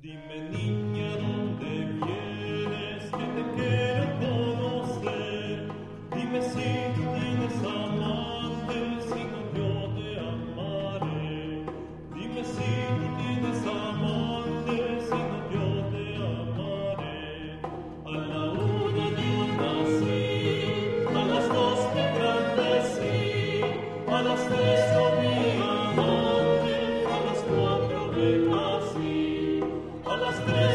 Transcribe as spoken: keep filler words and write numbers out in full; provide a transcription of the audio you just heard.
Dime niña, ¿dónde vienes? Que te quiero conocer. Dime si tú tienes amante, si no yo te amaré. Dime si tú tienes amante, si no yo te amaré. A la una yo nací, a las dos me engrandecí, a las tres yo mi amante, a las cuatro me casé. A las tres